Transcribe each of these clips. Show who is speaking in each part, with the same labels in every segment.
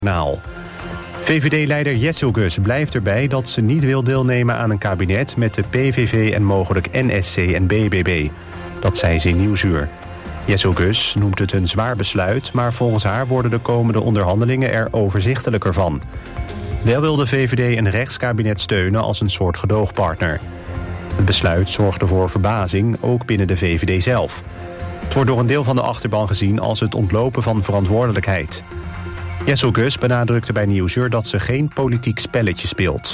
Speaker 1: VVD-leider Jesselgus blijft erbij dat ze niet wil deelnemen aan een kabinet met de PVV en mogelijk NSC en BBB. Dat zei ze in Nieuwsuur. Jesselgus noemt het een zwaar besluit, maar volgens haar worden de komende onderhandelingen er overzichtelijker van. Wel wil de VVD een rechtskabinet steunen als een soort gedoogpartner. Het besluit zorgde voor verbazing, ook binnen de VVD zelf. Het wordt door een deel van de achterban gezien als het ontlopen van verantwoordelijkheid. Jesselgus benadrukte bij Nieuwsuur dat ze geen politiek spelletje speelt.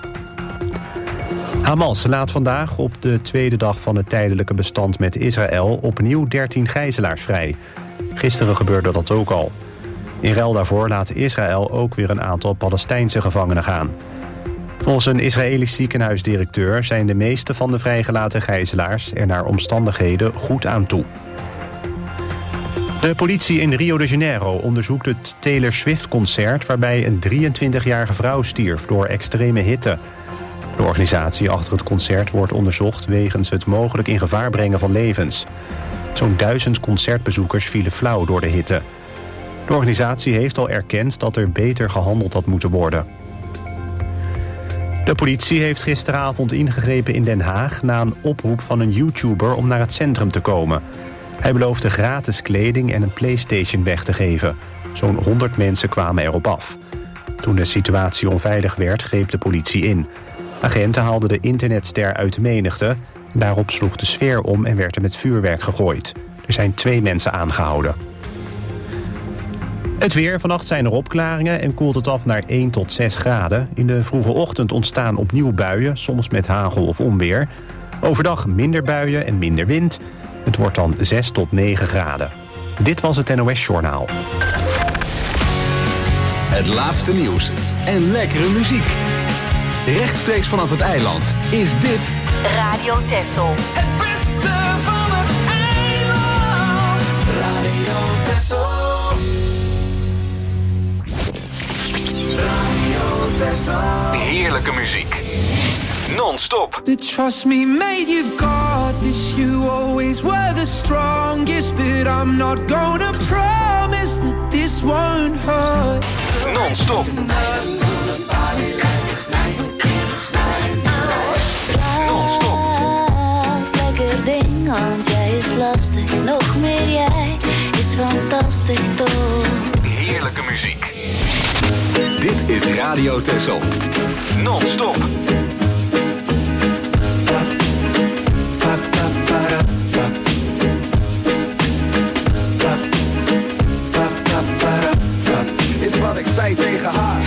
Speaker 1: Hamas laat vandaag op de tweede dag van het tijdelijke bestand met Israël opnieuw 13 gijzelaars vrij. Gisteren gebeurde dat ook al. In ruil daarvoor laat Israël ook weer een aantal Palestijnse gevangenen gaan. Volgens een Israëlisch ziekenhuisdirecteur zijn de meeste van de vrijgelaten gijzelaars er naar omstandigheden goed aan toe. De politie in Rio de Janeiro onderzoekt het Taylor Swift-concert waarbij een 23-jarige vrouw stierf door extreme hitte. De organisatie achter het concert wordt onderzocht wegens het mogelijk in gevaar brengen van levens. Zo'n 1000 concertbezoekers vielen flauw door de hitte. De organisatie heeft al erkend dat er beter gehandeld had moeten worden. De politie heeft gisteravond ingegrepen in Den Haag na een oproep van een YouTuber om naar het centrum te komen. Hij beloofde gratis kleding en een PlayStation weg te geven. Zo'n 100 mensen kwamen erop af. Toen de situatie onveilig werd, greep de politie in. Agenten haalden de internetster uit de menigte. Daarop sloeg de sfeer om en werd er met vuurwerk gegooid. Er zijn 2 mensen aangehouden. Het weer. Vannacht zijn er opklaringen en koelt het af naar 1 tot 6 graden. In de vroege ochtend ontstaan opnieuw buien, soms met hagel of onweer. Overdag minder buien en minder wind. Het wordt dan 6 tot 9 graden. Dit was het NOS Journaal.
Speaker 2: Het laatste nieuws en lekkere muziek. Rechtstreeks vanaf het eiland is dit
Speaker 3: Radio Texel.
Speaker 4: Het beste van het eiland. Radio Texel. Radio Texel.
Speaker 2: heerlijke muziek. Non-stop.
Speaker 4: But trust me, mate, you've got this. You always were the strongest. But I'm not gonna promise that this won't hurt.
Speaker 2: Non-stop. Non-stop.
Speaker 5: Lekker ding, want jij is lastig. Nog meer jij is fantastisch toch.
Speaker 2: Heerlijke muziek. Dit is Radio Texel. Non-stop.
Speaker 6: Is wat ik zei tegen haar.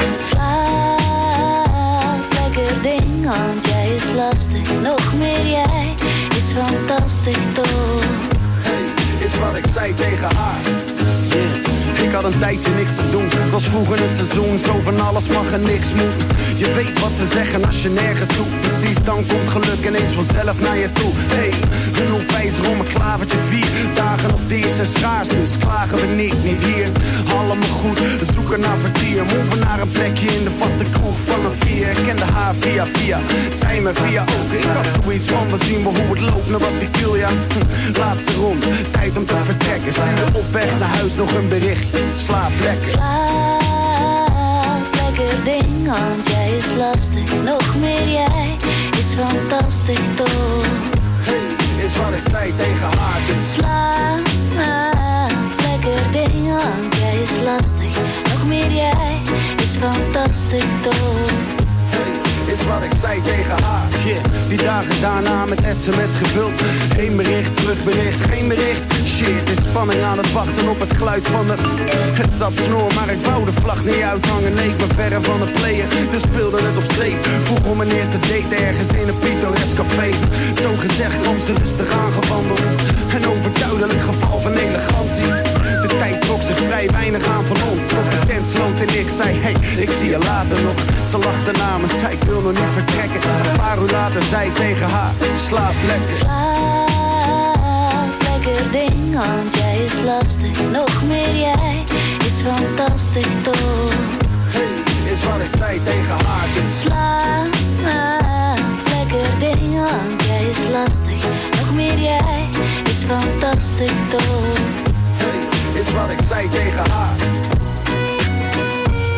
Speaker 5: Slaap, lekker ding, want jij is lastig. Nog meer jij is fantastisch toch.
Speaker 6: Hey, is wat ik zei tegen haar. Yeah. Ik had een tijdje niks te doen. Het was vroeg in het seizoen. Zo van alles mag en niks moet. Je weet wat ze zeggen als je nergens zoekt. Precies, dan komt geluk ineens vanzelf naar je toe. Hey, een onwijzer om een klavertje 4 dagen als deze zijn schaars. Dus klagen we niet hier. Allemaal goed, we zoeken naar vertier. Move naar een plekje in de vaste kroeg van een 4. Ik kende haar via. Zij me via ook. Ik had zoiets van, we zien wel hoe het loopt naar wat ik wil, ja. Laatste rond, tijd om te vertrekken. Stuur op weg naar huis nog een bericht. Slaap lekker.
Speaker 5: Slaap, lekker ding, want jij is lastig. Nog meer jij is fantastisch toch.
Speaker 6: Hey, is wat ik zei tegen haar. Dus
Speaker 5: Slaap, lekker ding, want jij is lastig. Nog meer jij is fantastisch toch.
Speaker 6: is wat ik zei tegen haar. Shit, die dagen daarna met sms gevuld. Heen bericht, terugbericht, geen bericht. Shit, is spanning aan het wachten op het geluid van de... Het zat snor, maar ik wou de vlag niet uithangen. Nee, ik ben verre van de player, dus speelde het op safe. Vroeg om mijn eerste date ergens in een pittoresk café. Zo gezegd kwam ze rustig aangewandeld. Een overduidelijk geval van elegantie. De tijd trok zich vrij weinig aan van ons. Tot de tent sloot en ik zei, hey, ik zie je later nog. Ze lachte na me, zei ik wil nog niet vertrekken. Een paar uur later zei ik tegen haar, slaap lekker.
Speaker 5: Slaap, lekker ding, want jij is lastig. Nog meer jij is fantastisch toch.
Speaker 6: Hey, is wat ik zei tegen haar. Dus
Speaker 5: Slaap, lekker ding, want jij is lastig. Nog meer jij is fantastisch toch.
Speaker 6: is wat ik zei tegen haar.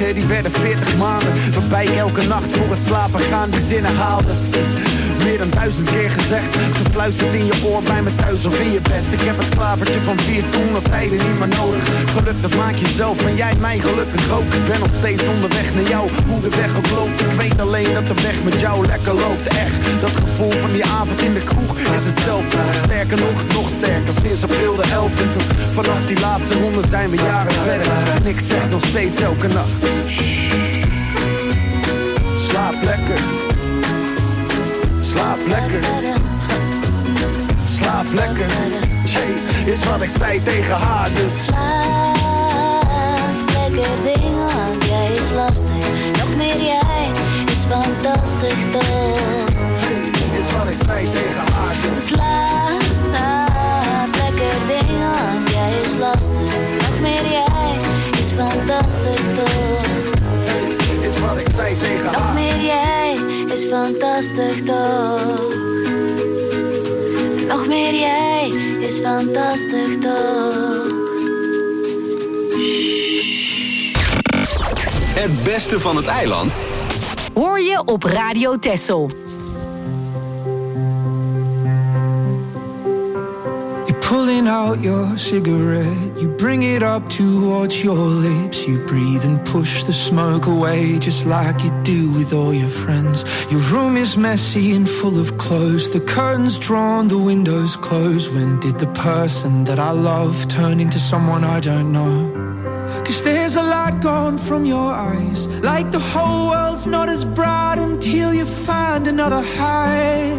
Speaker 6: geleden, die werden 40 maanden. Waarbij ik elke nacht voor het slapen gaan die zinnen haalde. Meer dan 1000 keer gezegd, gefluisterd in je oor bij me thuis of in je bed. Ik heb het klavertje van 4 toen op tijden niet meer nodig. Geluk dat maak je zelf en jij mij gelukkig ook. Ik ben nog steeds onderweg naar jou, hoe de weg ook loopt. Ik weet alleen dat de weg met jou lekker loopt. Echt, dat gevoel van die avond in de kroeg is hetzelfde. Sterker nog sterker, sinds april de 11e. Vanaf die laatste ronde zijn we jaren verder. En ik zeg nog steeds elke nacht: shh, slaap lekker. Slaap lekker. Slaap lekker. Jay, is wat ik zei tegen haar, dus
Speaker 5: slaap lekker ding, want jij is lastig. Nog meer jij is fantastisch toch.
Speaker 6: Is wat ik zei tegen haar, dus
Speaker 5: slaap lekker ding, want jij is lastig. Nog meer jij is fantastisch toch.
Speaker 6: Is wat ik zei tegen haar.
Speaker 5: Nog meer jij is fantastisch toch. Nog meer jij is fantastisch toch.
Speaker 2: Het beste van het eiland
Speaker 3: hoor je op Radio Texel.
Speaker 4: Pulling out your cigarette, you bring it up towards your lips. You breathe and push the smoke away, just like you do with all your friends. Your room is messy and full of clothes, the curtains drawn, the windows closed. When did the person that I love turn into someone I don't know? 'Cause there's a light gone from your eyes, like the whole world's not as bright until you find another high.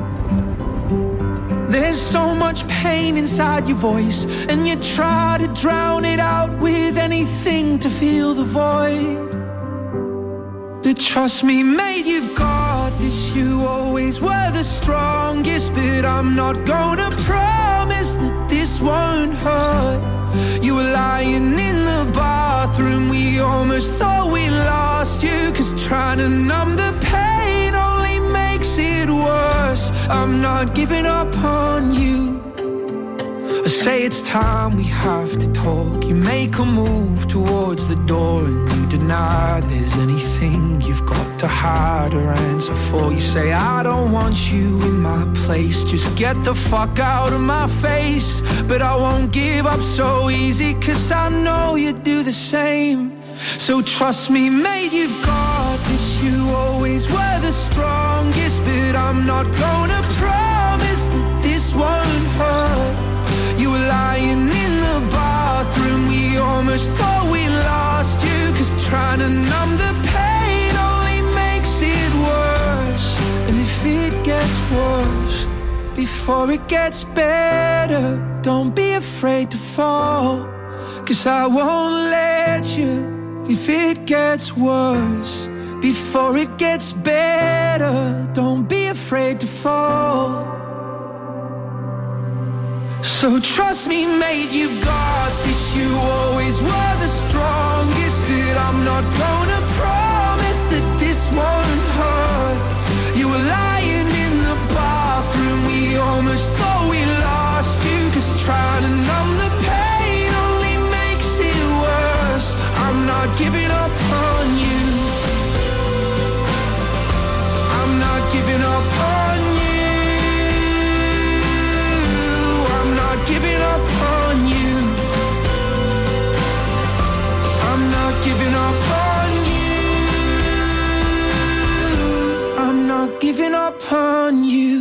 Speaker 4: There's so much pain inside your voice, and you try to drown it out with anything to fill the void. But trust me, mate, you've got this. You always were the strongest, but I'm not gonna promise that this won't hurt. You were lying in the bathroom, we almost thought we lost you, 'cause trying to numb the pain only makes it worse. I'm not giving up on you. I say it's time we have to talk. You make a move towards the door and you deny there's anything you've got to hide or answer for. You say I don't want you in my place, just get the fuck out of my face. But I won't give up so easy, 'cause I know you do the same. So trust me, mate, you've got this. You always were the strongest, but I'm not gonna promise that this won't hurt. You were lying in the bathroom, we almost thought we lost you, 'cause trying to numb the pain only makes it worse. And if it gets worse before it gets better, don't be afraid to fall, 'cause I won't let you. If it gets worse before it gets better, don't be afraid to fall. So trust me, mate, you've got this. You always were the strongest, but I'm not gonna promise that this won't hurt. You were lying in the bathroom, we almost thought we lost you, 'cause trying to numb the pain only makes it worse. I'm not giving up on you. I'm not giving up on you. I'm not giving up on you. I'm not giving up on you. I'm not giving up on you.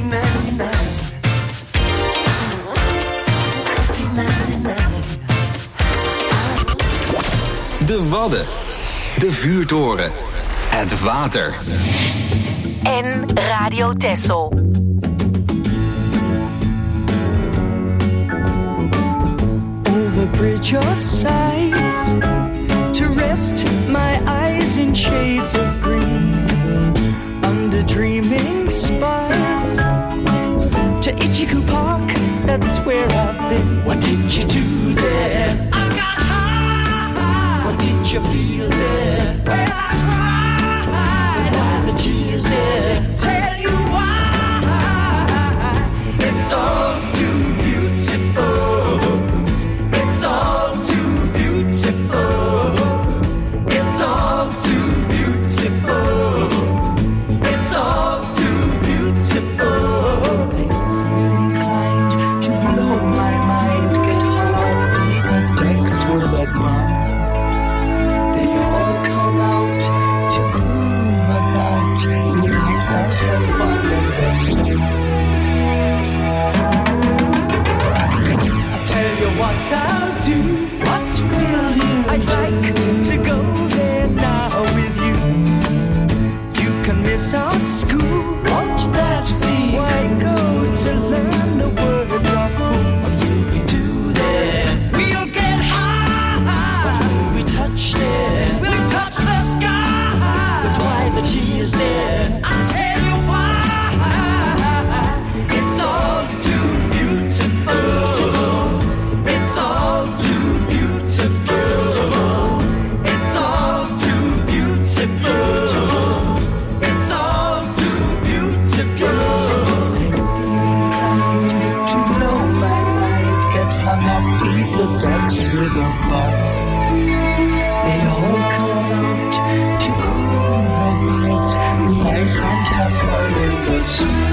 Speaker 2: De Wadden. De vuurtoren. Het water.
Speaker 3: En Radio Texel.
Speaker 7: Over bridge of sights, to rest my eyes in shades of green, under dreaming spires, to Ichiku Park, that's where I've been. What did you do there? I got high. What did you feel there? Well, I cried. But why the tears there? Tell you why. It's all too beautiful. It's all too beautiful. It's all too beautiful. It's all too beautiful. I'm inclined to blow my mind, get hung up the decks with that mom. They all come out to groove about, and I sat here fun in the sun. Tell you what I'll do. What will you I'd do? Like to go there now with you. You can miss out school. Won't that be? Why go to learn the word of food? What will we do there? We'll get high. What will we touch there? We'll touch the sky. But why the tears there? I'll tell you why. It's all too beautiful. It's all too beautiful. It's all too beautiful. It's all too beautiful. To blow my mind, get hung up, beat the decks with a bar. They all come out to groove about, my Santa Claus in the sun.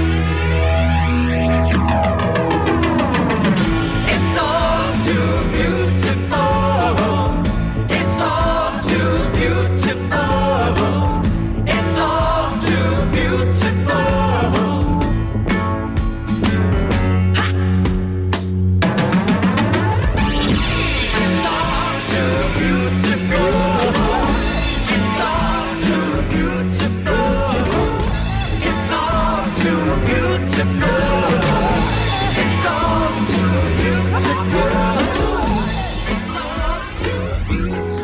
Speaker 7: It's all too beautiful. It's all too beautiful. It's all too beautiful. Ha! It's all too beautiful. It's all too beautiful. It's all too beautiful. It's all too beautiful. It's all too beautiful.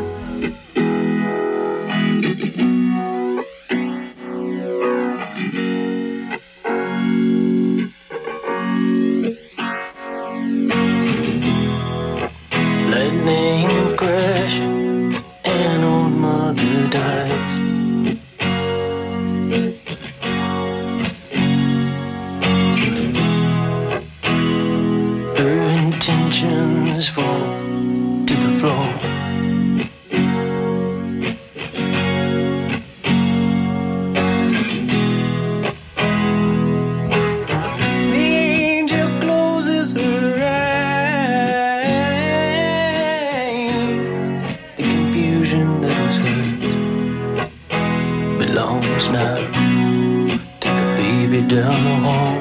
Speaker 7: Lightning crashing, and old mother dies. Her intentions fall to the floor. The angel closes her eyes. The confusion that was hers belongs now to the baby down the hall.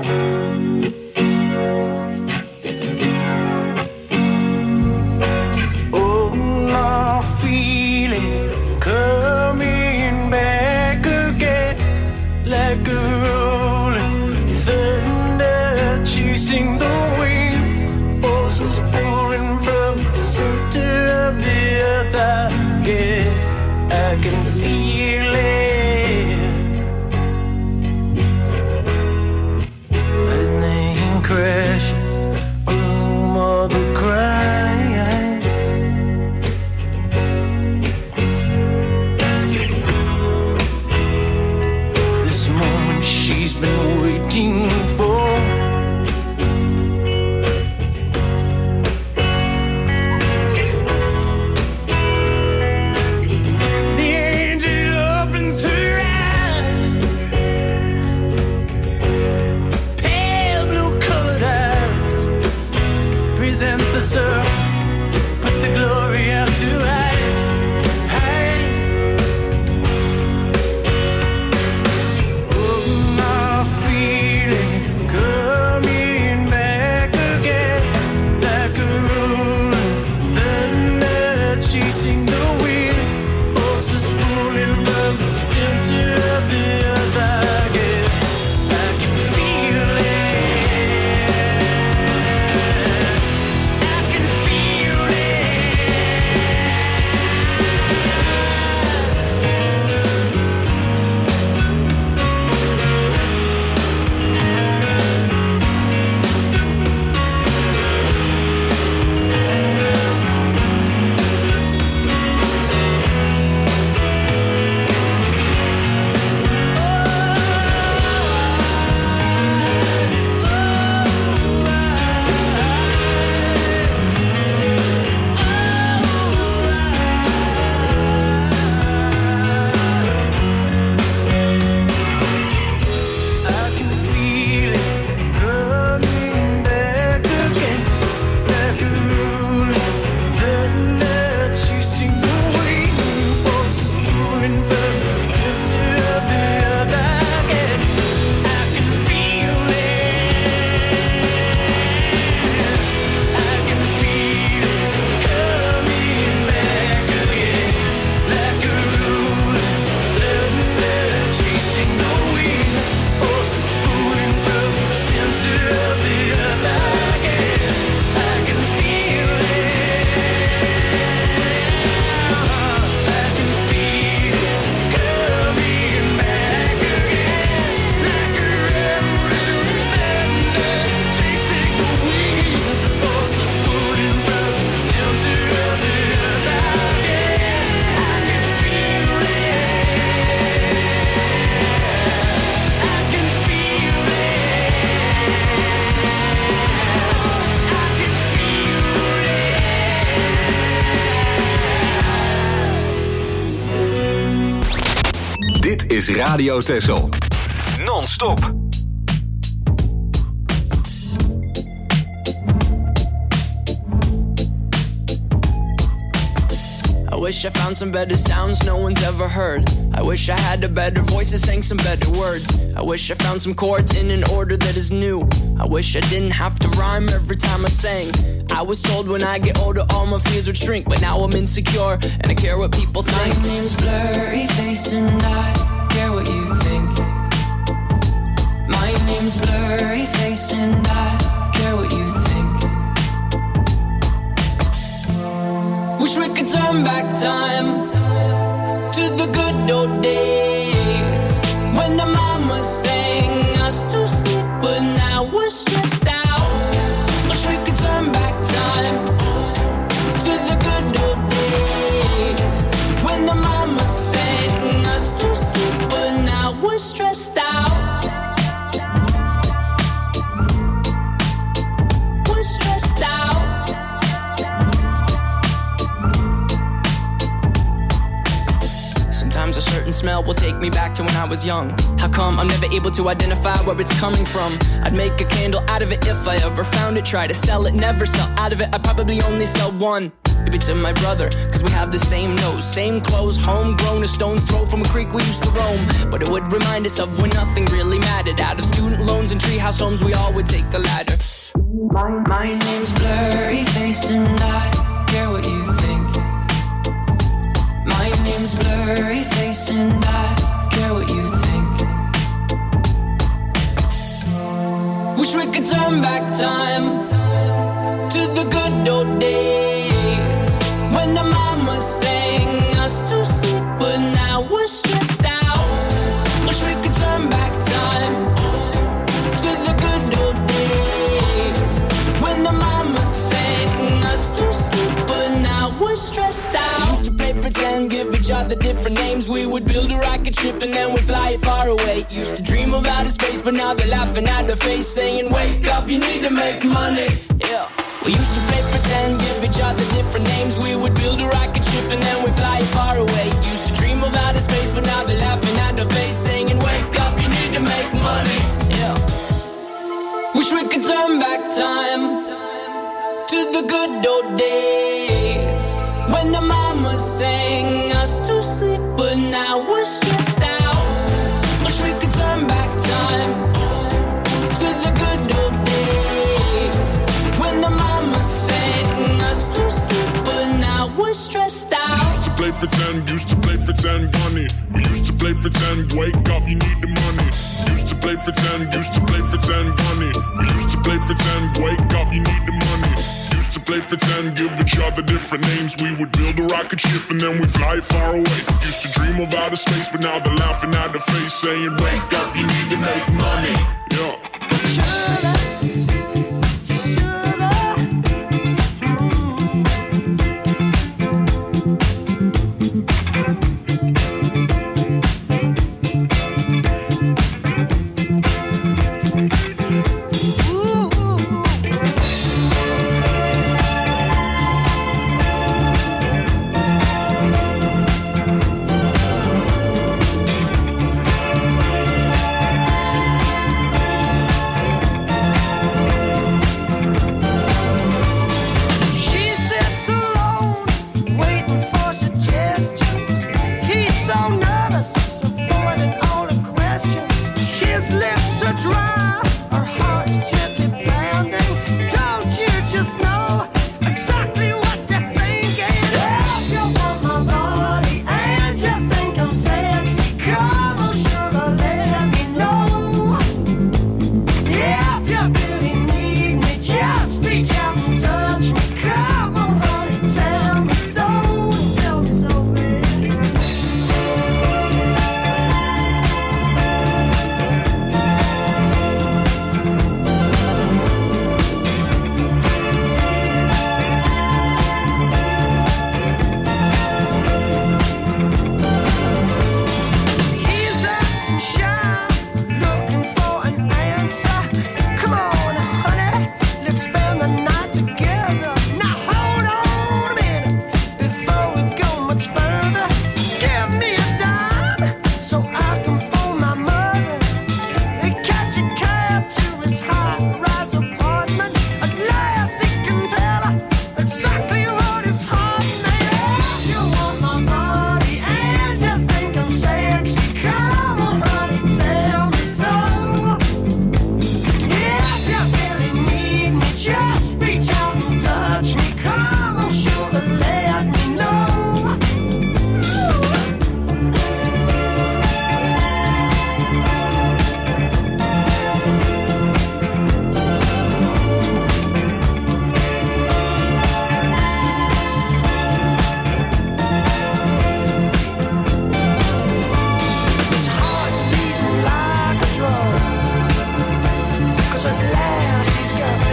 Speaker 7: Oh, my feeling coming back again, like a rolling thunder chasing the wind, forces pulling from the center of the earth. I can feel it. Lightning crashes, oh, mother cries. This moment she's been waiting for.
Speaker 2: is Radio Texel. Non-stop.
Speaker 8: I wish I found some better sounds no one's ever heard. I wish I had a better voice that sang some better words. I wish I found some chords in an order that is new. I wish I didn't have to rhyme every time I sang. I was told when I get older all my fears would shrink, but now I'm insecure and I care what people think.
Speaker 4: My name's Blurryface and I care what you think. My name's Blurryface and I care what you think. Wish we could turn back time to the good old days when the mama sang us to sleep, but now we're stressed out. Wish we could turn back time to the good old days when the mama sang us to sleep, but now we're stressed out. We're stressed out. Sometimes a certain smell will take me back to when I was young. How come I'm never able to identify where it's coming from? I'd make a candle out of it if I ever found it. Try to sell it, never sell out of it. I'd probably only sell one. Maybe to my brother, cause we have the same nose, same clothes, homegrown, a stone's throw from a creek we used to roam. But it would remind us of when nothing really mattered. Out of student loans and treehouse homes, we all would take the ladder. My name's Blurryface and I care what you think. My name's Blurryface and I care what you think. Wish we could turn back time to the good old days when the mama sang us to sleep, but now we're stressed out. Wish we could turn back time to the good old days when the mama sang us to sleep, but now we're stressed out. Used to play pretend, give each other different names. We would build a rocket ship and then we'd fly it far away. Used to dream of outer space, but now they're laughing at the face, saying, wake up, you need to make money. Yeah. We used to play pretend, give each other different names. We would build a rocket ship and then we'd fly it far away. Used to dream of outer space, but now they're laughing at the face, saying, wake up, you need to make money. Yeah. Wish we could turn back time to the good old days when the mama sang us to sleep, but now we're stressed out. Wish we could turn back time to the good old days when the mama sang us to sleep, but now we're stressed out.
Speaker 9: Used to play pretend, bunny. We used to play pretend, wake up, you need the money. Used to play pretend, bunny. We used to play pretend, wake up, you need the money. Used to play pretend, give each other different names. We would build a rocket ship and then we fly far away. Used to dream of outer space, but now they're laughing at the face, saying, wake up, you need to make money. Yeah.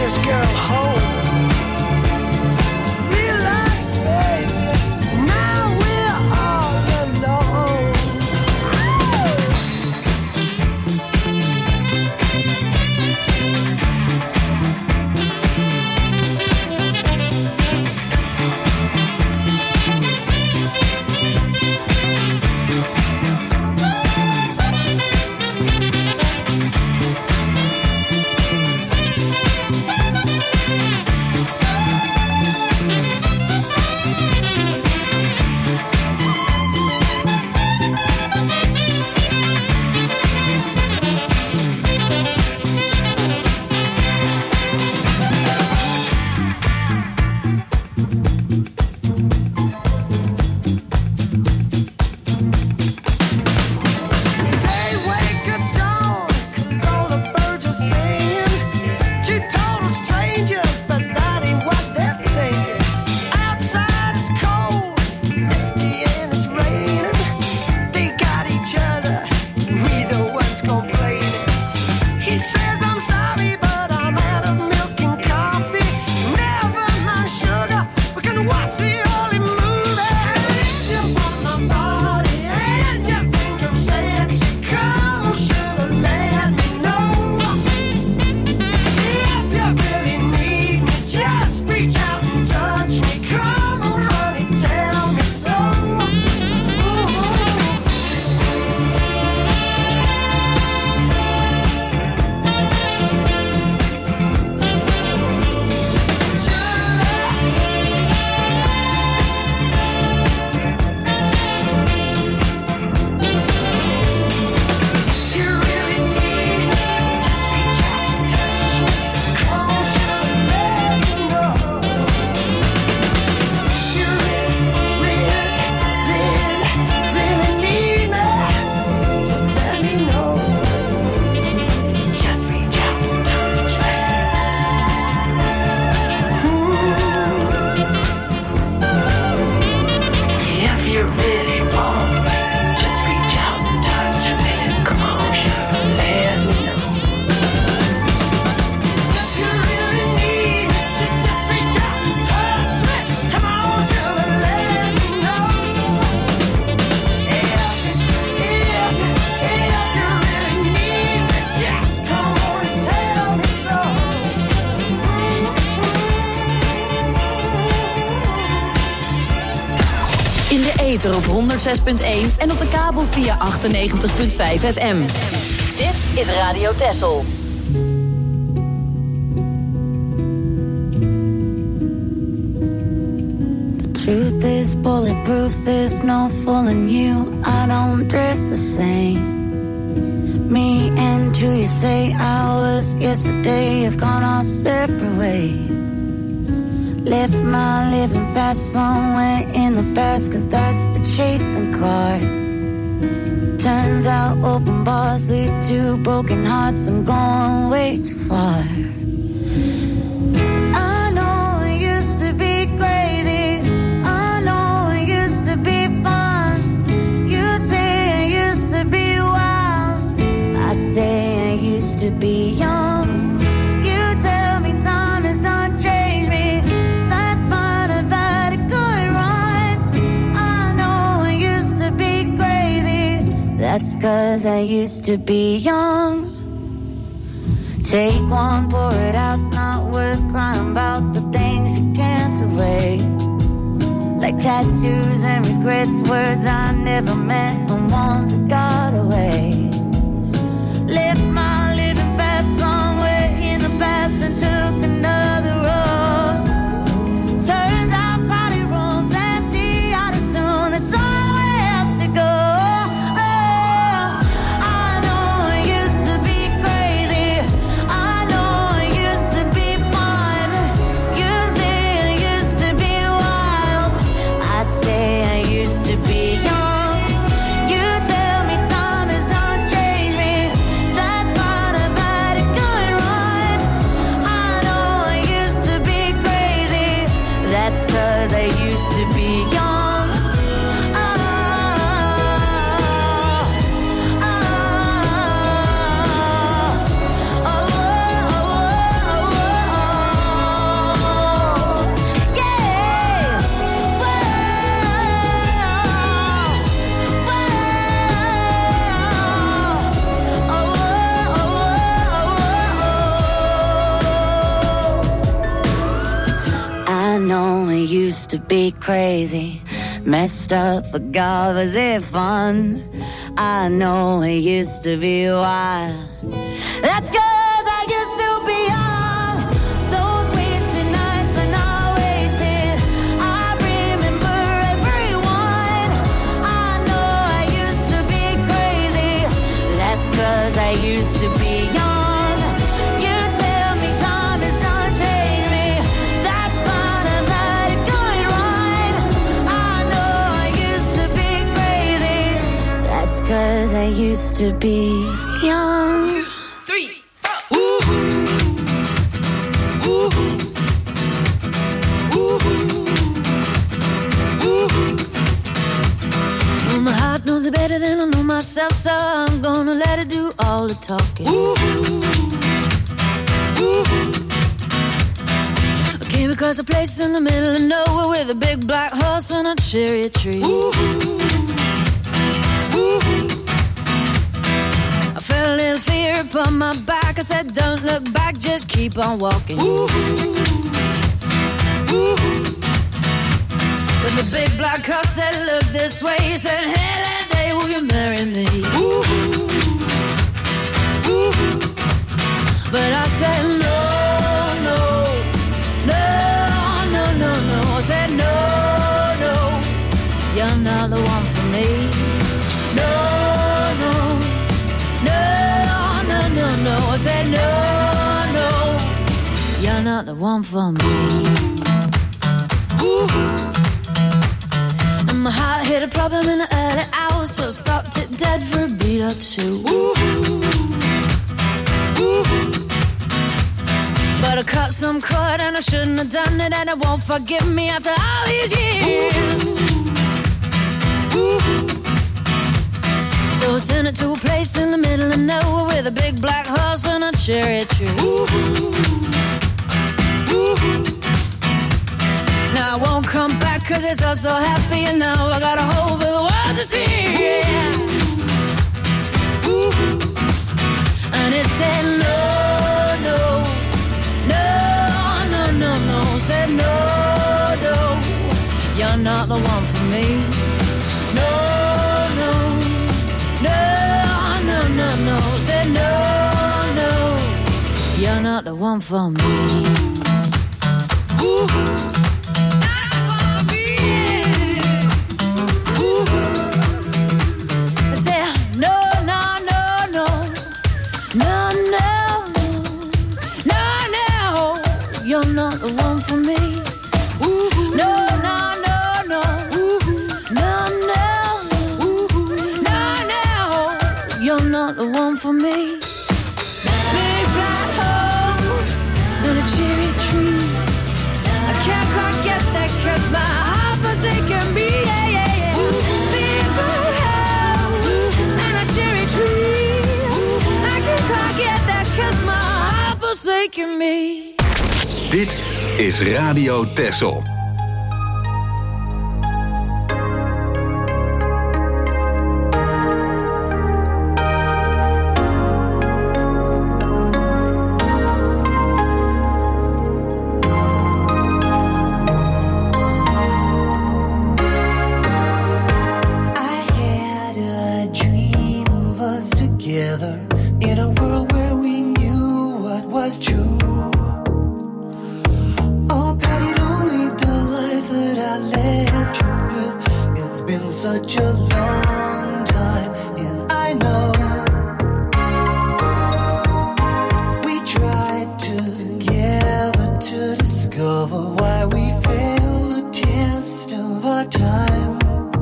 Speaker 7: this girl home. Relax, baby, now we're all alone.
Speaker 10: Op 106.1 en op de kabel via 98.5 FM. Dit is Radio Texel.
Speaker 5: The truth is bulletproof, there's no fooling you. I don't dress the same. Me and who you say I was yesterday have gone our separate ways. Left my living fast somewhere in the past, 'cause that's for chasing cars. Turns out open bars lead to broken hearts. I'm going way too far. I know it used to be crazy, I know it used to be fun. You say it used to be wild, I say I used to be young. You tell me time has done changed me. That's 'cause I used to be young. Take one, pour it out, it's not worth crying about the things you can't erase. Like tattoos and regrets, words I never meant, and ones that got away. Left my living fast somewhere in the past and took another road. Turns out crowded rooms empty out as soon as somewhere else to go. To be young, you tell me used to be crazy, messed up, but God, was it fun? I know it used to be wild. That's 'cause I used to be young. Those wasted nights are not wasted. I remember everyone. I know I used to be crazy. That's 'cause I used to be young. Cause I used to be young.
Speaker 4: 2, 3, 4. Ooh. Ooh. Ooh. Ooh.
Speaker 11: Well, my heart knows it better than I know myself, so I'm gonna let it do all the talking.
Speaker 4: Ooh. Ooh.
Speaker 11: I came across a place in the middle of nowhere with a big black horse and a cherry tree.
Speaker 4: Ooh.
Speaker 11: I felt a little fear upon my back. I said, don't look back, just keep on walking.
Speaker 4: Ooh. Ooh.
Speaker 11: But the big black horse said, look this way. He said, hey, that day, will you marry me?
Speaker 4: Ooh. Ooh.
Speaker 11: But I said, no, no, no, no, no, no. I said, no, no, you're not the one for me. No, no, no, no, no, no. I said, no, no, you're not the one for me.
Speaker 4: Ooh.
Speaker 11: And my heart hit a problem in the early hours, so I stopped it dead for a beat or two.
Speaker 4: Ooh. Ooh.
Speaker 11: But I cut some cord and I shouldn't have done it, and it won't forgive me after all these years.
Speaker 4: Ooh.
Speaker 11: So I sent it to a place in the middle of nowhere with a big black horse and a cherry tree.
Speaker 4: Ooh. Ooh.
Speaker 11: Now I won't come back 'cause it's all so happy, and now I got a hole for the world to see. Yeah.
Speaker 4: Ooh.
Speaker 11: And it said no, no, no, no, no, no. Said no, no, you're not the one for me. No, no, no, no, no, no. Said no, no, you're not the one for me.
Speaker 4: Ooh.
Speaker 11: You're not the one for me.
Speaker 4: Ooh.
Speaker 11: No, no, no, no.
Speaker 4: Ooh.
Speaker 11: No, no.
Speaker 4: Ooh.
Speaker 11: No, no. You're not the one for me. Big black horse and a cherry tree. I can't quite get that 'cause my heart forsaken me. Yeah, yeah, yeah. Big black horse and a cherry tree. I can't quite get that 'cause my heart forsaken me.
Speaker 2: Dit is Radio Texel.
Speaker 12: Such a long time, and I know we tried together to discover why we failed the test of our time.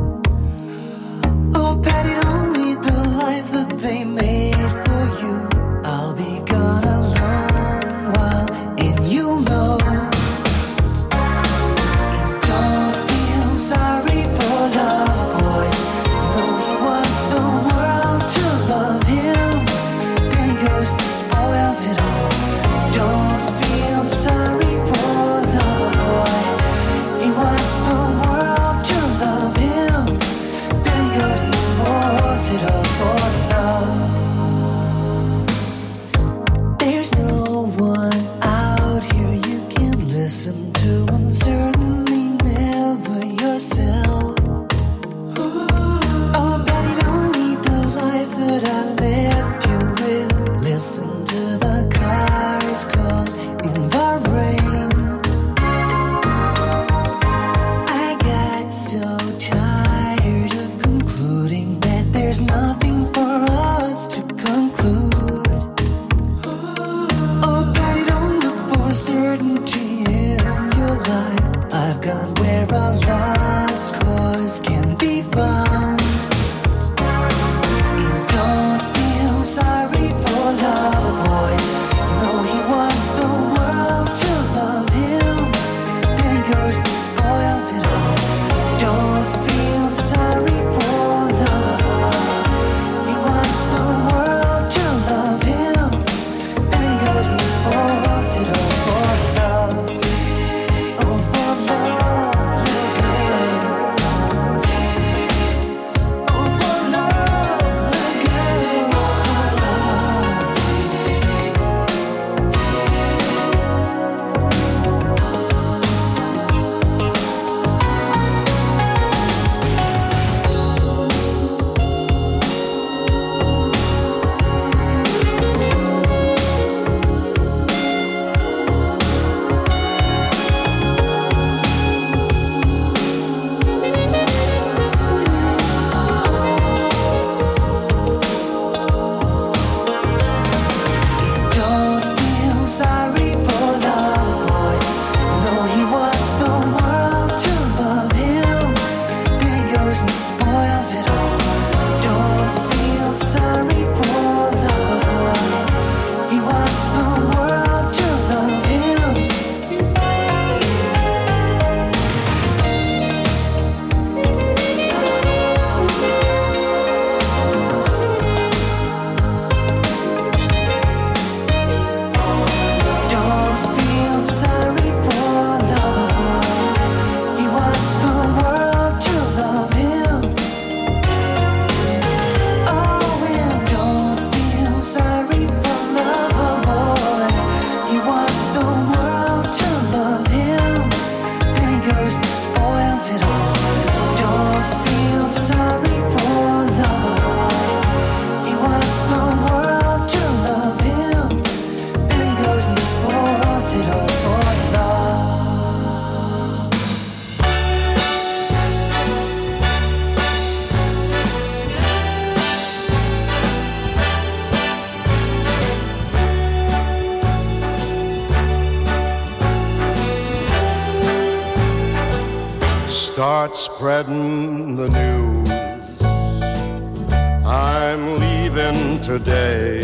Speaker 12: Oh, Patty, don't lead the life that they made for you. I'll be gone a long while, and you'll know. And don't feel sorry for love, boy. wants the world to love him. Then he goes and spoils it all. Don't feel sorry for love. He wants the world to love him. Then he goes and spoils it all for love.
Speaker 13: Start spreading the news. I'm leaving today.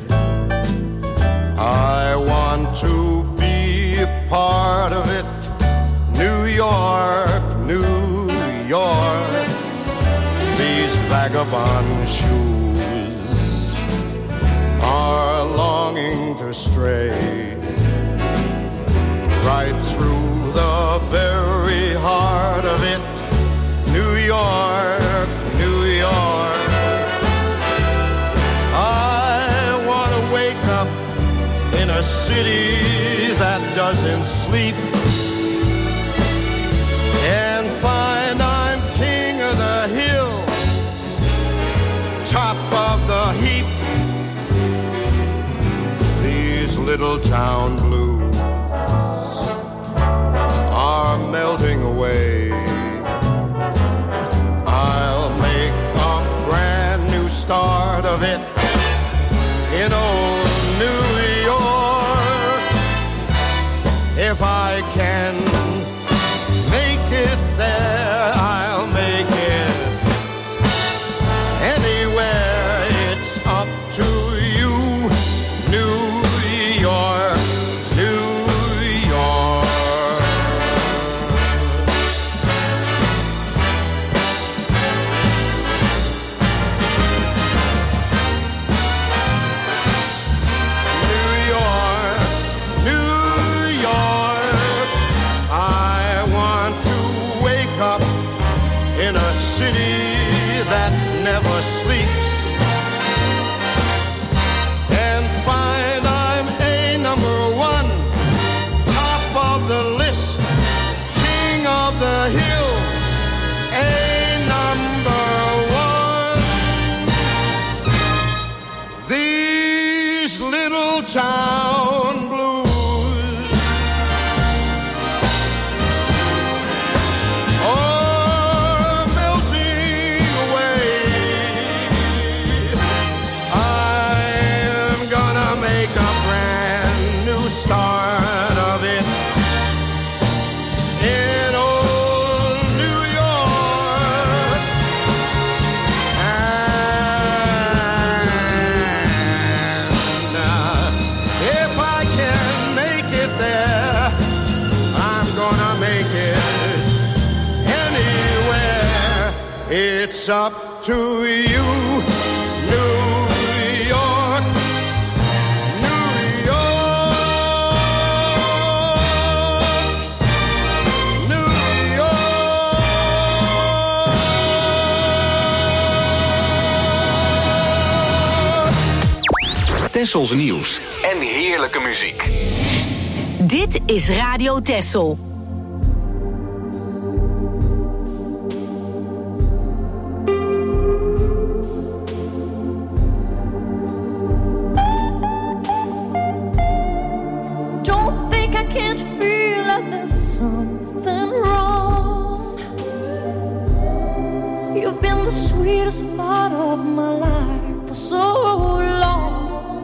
Speaker 13: I want to be a part of it. New York, New York. These vagabond shoes are longing to stray right through the very heart of it. New York, New York. I want to wake up in a city that doesn't sleep and find I'm king of the hill, top of the heap. These little town blues are melting away. I'll make a brand new start of it in old New York. If I can make it there, I'll make it anywhere. It's up to you, New York, New York. In a city that never sleeps and find I'm a number one, top of the list, king of the hill, a number one. These little town blues start of it in old New York. And if I can make it there, I'm gonna make it anywhere. It's up to you, New York.
Speaker 2: Tessels nieuws en heerlijke muziek.
Speaker 3: Dit is Radio Tessel.
Speaker 11: Don't think I can't feel that there's something wrong. You've been the sweetest part of my life for so long.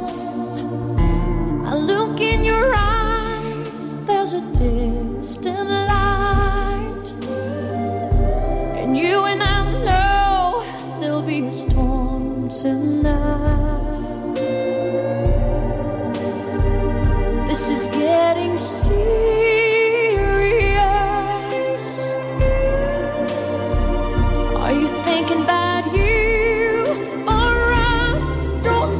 Speaker 11: I look in your eyes, there's a distant light, and you and I know there'll be a storm tonight. This is getting serious. Are you thinking about you or us? Don't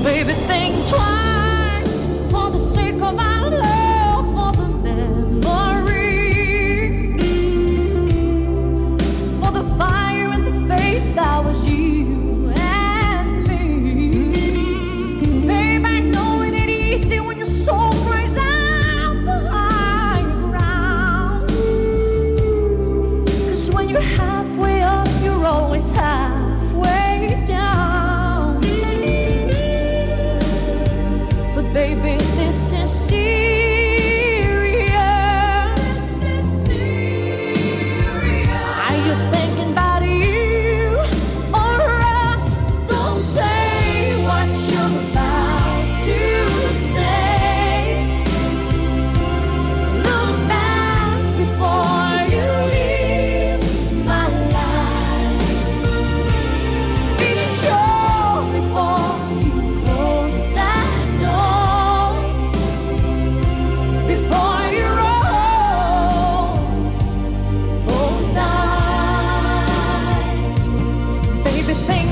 Speaker 11: Baby, think twice for the sake of our love, for the memory, for the fire and the faith that was you and me. Babe, I know it ain't easy when your soul cries out the high ground. 'Cause when you're halfway up, you're always halfway down. But baby, this is serious. This is serious. Are you thinking about you or us? Don't say what you're about to say. Look back before you leave my life. Be sure before you close that door. Before you roll those dice. Baby, think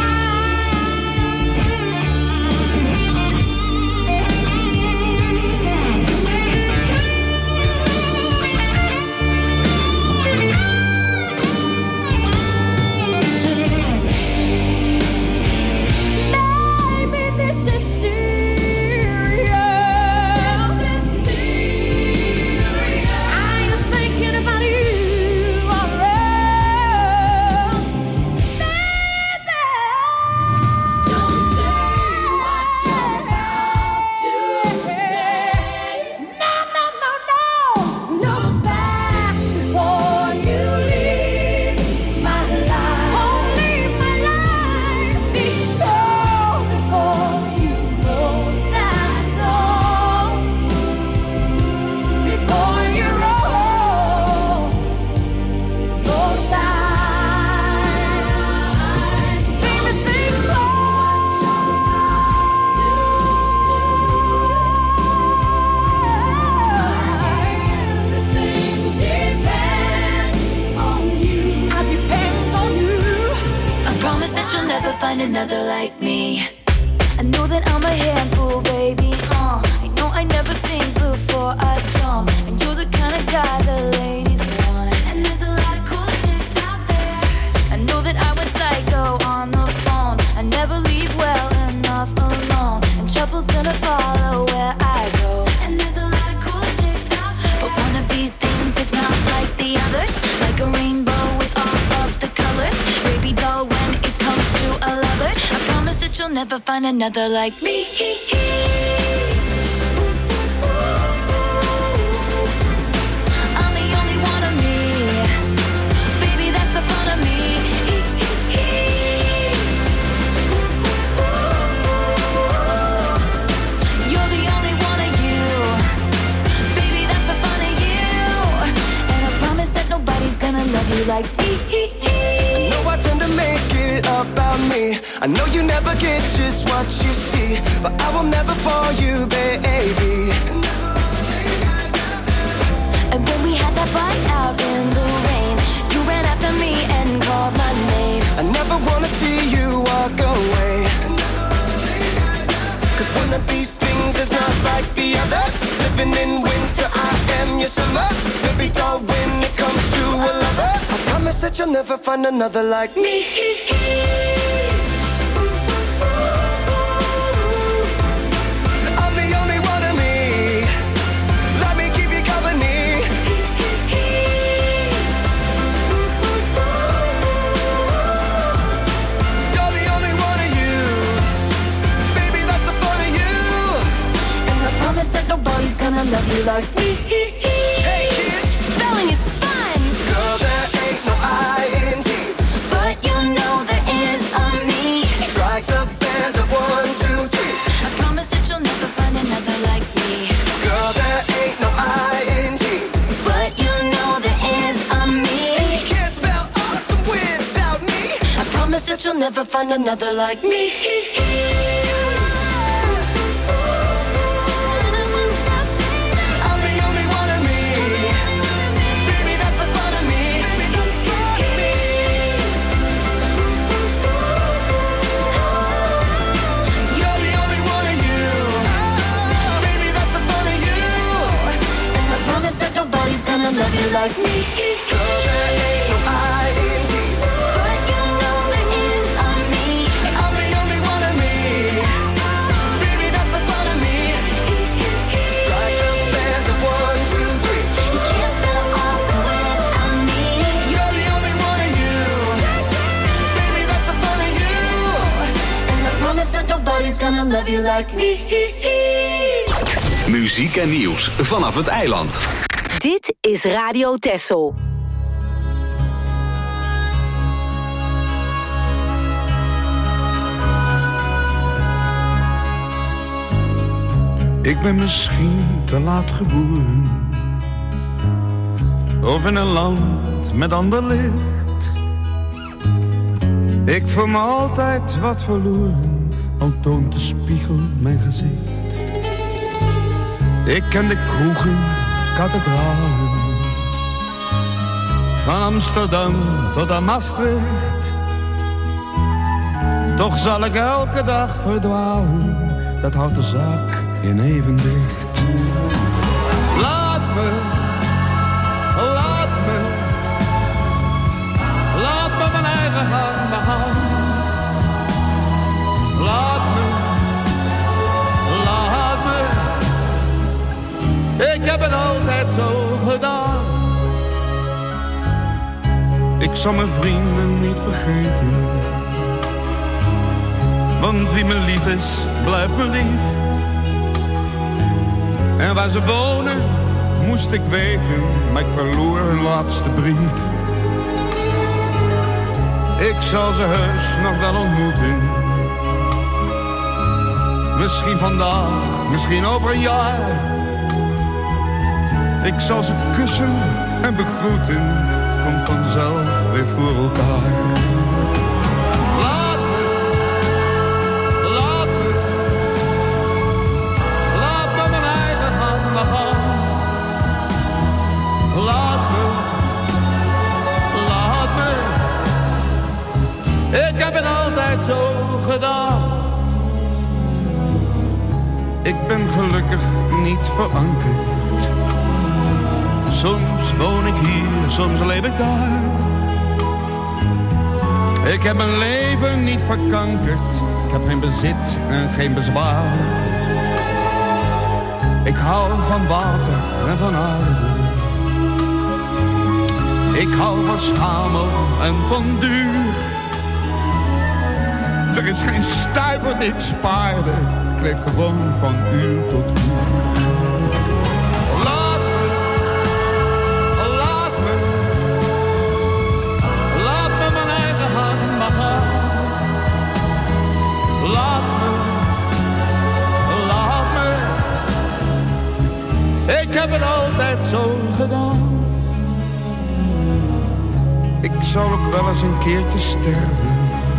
Speaker 11: Baby, this is serious. This is serious. Are you thinking about you or us? Baby, don't say what you're about to say. No, no, no, no. Look back before you leave my life. Oh, leave my life. Be sure before you close that door. Before you roll those dice. Baby, think what you're about to do. Everything depends on you. I depend on you.
Speaker 5: I promise that you'll never find another like me. I know that I'm a handful, baby. I know I never think before I jump. And you're the kind of guy the ladies want. And there's a lot of cool chicks out there. I know that I went psycho on the phone. I never leave well enough alone. And trouble's gonna follow where I go. And there's a lot of cool chicks out there. But one of these things is not like the others. Like a rainbow with all of the colors. Baby doll, when it comes to a lover, I promise that you'll never find another like me. I'm the only one of me. Baby, that's the fun of me. You're the only one of you. Baby, that's the fun of you. And I promise that nobody's gonna love you like me.
Speaker 6: I know I tend to make it about me. I know you never get just what you see, but I will never fall you, baby.
Speaker 5: And when we had that fight out in the rain, you ran after me and called my name.
Speaker 6: I never wanna see you walk away. 'Cause one of these things is not like the others. Living in winter, I am your summer. Baby doll, when it comes to a lover, I promise that you'll never find another like me. I'm the only one of me. Let me keep you company. You're the only one of you. Baby, that's the fun of you.
Speaker 5: And I promise that nobody's gonna love you like me.
Speaker 6: Hey kids,
Speaker 5: Spelling is fun,
Speaker 6: girl, there ain't no I-N-T.
Speaker 5: but you know there is a me.
Speaker 6: Strike the band of 1, 2, 3.
Speaker 5: I promise that you'll never find another like me.
Speaker 6: Girl, there ain't no I-N-T.
Speaker 5: But you know there is a me.
Speaker 6: You can't spell awesome without me.
Speaker 5: I promise that you'll never find another like me.
Speaker 6: I'm the only one of me. Baby, that's the fun of me. You're the only
Speaker 5: you like me.
Speaker 6: Girl, there ain't no I in T.
Speaker 5: But you know there is on me.
Speaker 6: I'm the only one of me. Baby, that's the fun of me. Strike the band of 1, 2, 3.
Speaker 5: You can't spell awesome without me.
Speaker 6: You're the only one of you. Baby, that's the fun of you.
Speaker 5: And I promise that nobody's gonna love you like me.
Speaker 2: Muziek en nieuws vanaf het eiland.
Speaker 3: Dit is Radio Texel.
Speaker 14: Ik ben misschien te laat geboren, of in een land met ander licht. Ik voel me altijd wat verloren, al toont de spiegel mijn gezicht. Ik ken de kroegen, kathedralen, van Amsterdam tot aan Maastricht. Toch zal ik elke dag verdwalen, dat houdt de zaak in evenwicht. Laat me mijn eigen gang begaan. Laat me. Ik heb het altijd zo gedaan. Ik zal mijn vrienden niet vergeten, want wie me lief is, blijft me lief. En waar ze wonen, moest ik weten, maar ik verloor hun laatste brief. Ik zal ze heus nog wel ontmoeten. Misschien vandaag, misschien over een jaar. Ik zal ze kussen en begroeten, het komt vanzelf weer voor elkaar. Laat me mijn eigen gang gaan. Laat me. Ik heb het altijd zo gedaan. Ik ben gelukkig niet verankerd. Soms woon ik hier, soms leef ik daar. Ik heb mijn leven niet verkankerd. Ik heb geen bezit en geen bezwaar. Ik hou van water en van aarde. Ik hou van schamel en van duur. Er is geen stuiver die ik spaarde. Ik leef gewoon van uur tot uur. Ik heb het altijd zo gedaan. Ik zal ook wel eens een keertje sterven.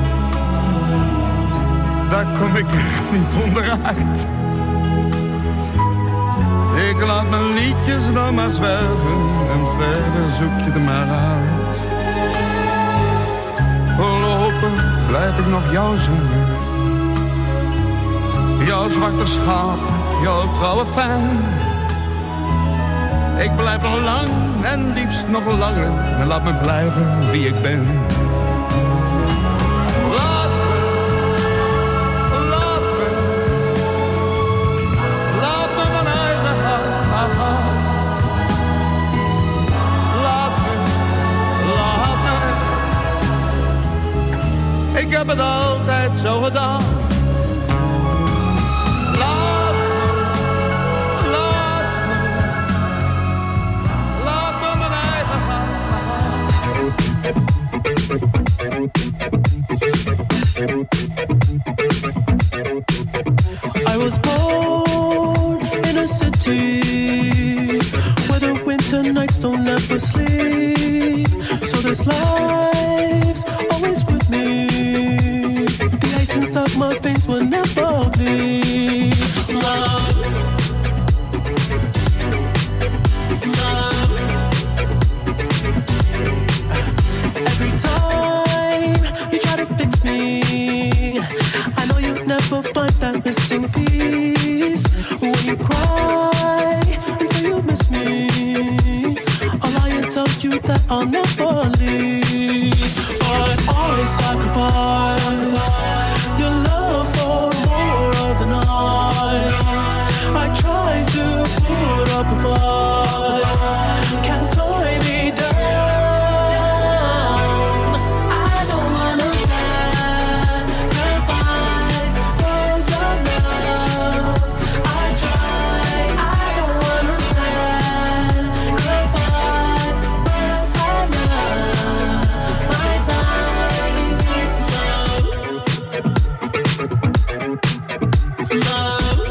Speaker 14: Daar kom ik echt niet onderuit. Ik laat mijn liedjes dan maar zwerven en verder zoek je er maar uit. Voorlopig blijf ik nog jou zingen. Jouw zwarte schaap, jouw trouwe fan. Ik blijf nog lang en liefst nog langer. En laat me blijven wie ik ben. Laat me mijn eigen gang gaan. Laat me. Ik heb het altijd zo gedaan.
Speaker 15: I was born in a city where the winter nights don't ever sleep. So this life's always with me. The ice inside my veins will never bleed. Love. Every time you try to fix me, I know you'll never find that missing piece. When you cry and say you miss me, all I tell you that I'll never leave. But I sacrificed your love for more of the night. I tried to put up a fight, can't tie me down. I don't wanna sacrifice for your love. I try, I don't wanna sacrifice for my love, my time, love.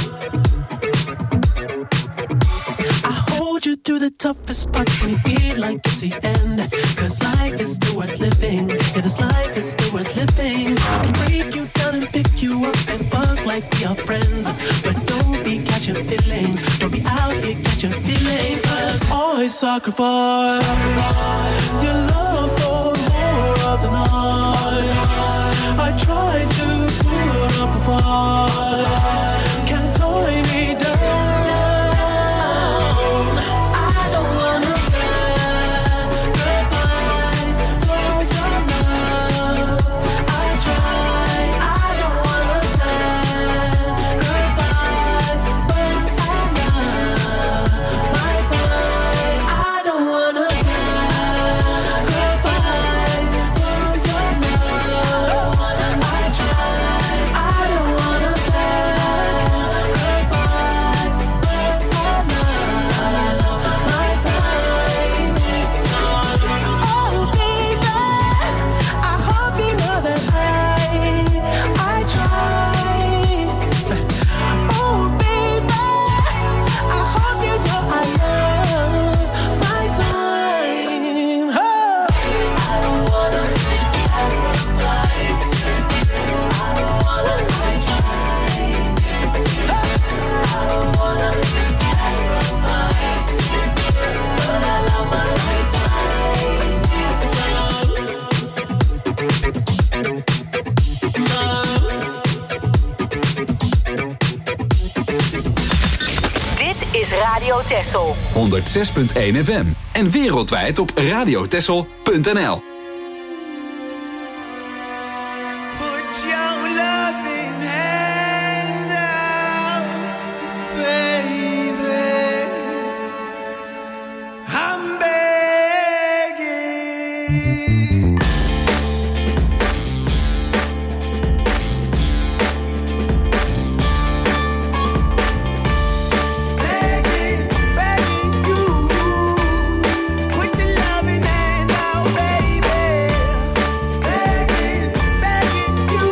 Speaker 15: I hold you through the toughest spots when you feel like it's the end. Cause life is still worth living. Yeah, this life is still worth living. I can break you down and pick you up and fuck like we are friends. But don't be catching feelings. Don't be out here catching feelings. Cause I sacrificed your love for more of the night. I tried to put up a fight, can't tie me down. I don't wanna sacrifice for your love. I try, I don't wanna sacrifice for my love, my time. I don't wanna sacrifice for your love. I try, I don't wanna sacrifice for my love, my time. Oh baby, I hope you know that I try. Oh baby, I hope you know I love my time. Oh. I don't wanna sacrifice. I don't wanna try. I don't wanna sacrifice, but I love my time.
Speaker 3: Dit is Radio Texel.
Speaker 2: 106.1 FM. En wereldwijd op radiotexel.nl.
Speaker 4: Put your loving hand out, baby. I'm begging. Begging, begging you. Put your loving hand out, baby. Begging, begging you.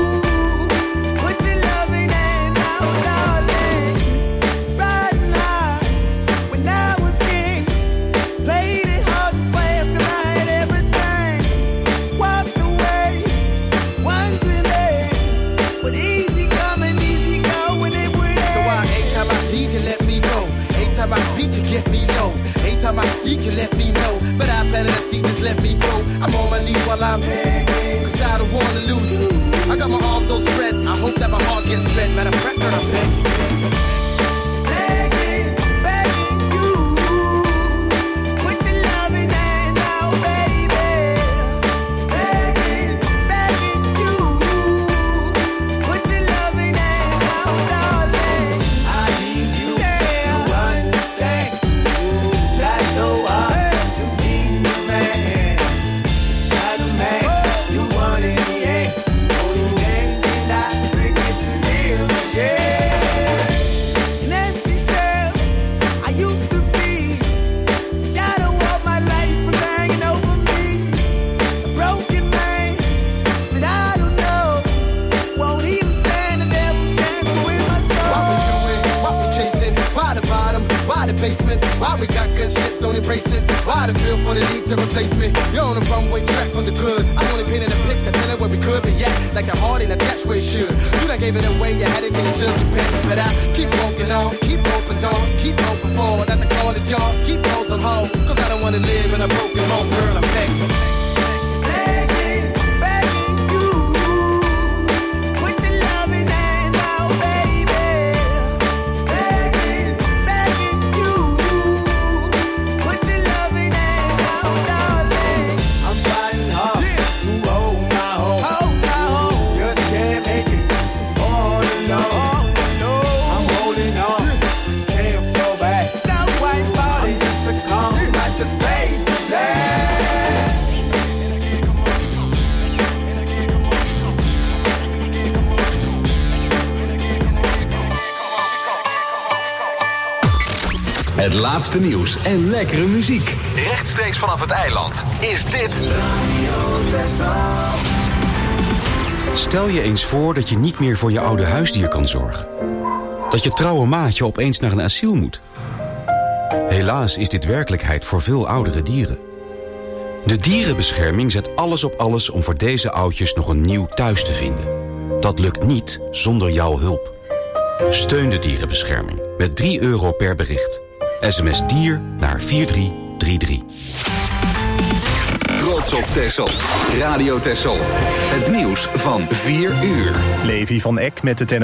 Speaker 4: Put your loving hand out, darling. Right now, when I was king, played it hard and fast 'cause I had everything. Walked away, wondering, but easy coming, easy going, it would
Speaker 6: So every time I need you, let me go. Every time I beat you, get me low. Every time I seek you, let me know. But I planted a seed, just let me grow. I'm on my knees while I'm begging, 'cause I don't wanna lose you. I got my arms so spread, I hope that my heart gets fed. Matter of fact, girl, I'm begging.
Speaker 4: begging, begging you. Put your loving hand out, baby. Begging, begging you. Put your loving hand out, darling. I need you to understand. Try so hard to be the man. Not a man you want in the end. Only then can I bring it to live again. An empty shell I used to be. The shadow of my life was hanging over me. A broken man that I don't know won't even stand the devil's chance to win my soul.
Speaker 6: Why we doing? Why we chasing? Why the bottom? Why the basement? Why we got good shit, don't embrace it? Why the feel for the need to replace me? You're on the runway track from the good. I only painted a picture, telling where we could be at. Like a heart in a dash where it should. You done gave it away, you had it till you took your pick. But I keep walking on, keep open doors, keep open forward. That the call is yours, keep those on hold. 'Cause I don't wanna live in a broken home, girl, I'm begging.
Speaker 4: Begging, begging you. Put your loving hand out, baby. Begging, begging you. Put your loving hand
Speaker 2: Het laatste nieuws en lekkere muziek. Rechtstreeks vanaf het eiland is dit Radio Texel.
Speaker 16: Stel je eens voor dat je niet meer voor je oude huisdier kan zorgen. Dat je trouwe maatje opeens naar een asiel moet. Helaas is dit werkelijkheid voor veel oudere dieren. De dierenbescherming zet alles op alles om voor deze oudjes nog een nieuw thuis te vinden. Dat lukt niet zonder jouw hulp. Steun de dierenbescherming met €3 per bericht. SMS dier naar 4333.
Speaker 2: Trots op Texel. Radio Texel. Het nieuws van 4 uur.
Speaker 1: Levi van Eck met het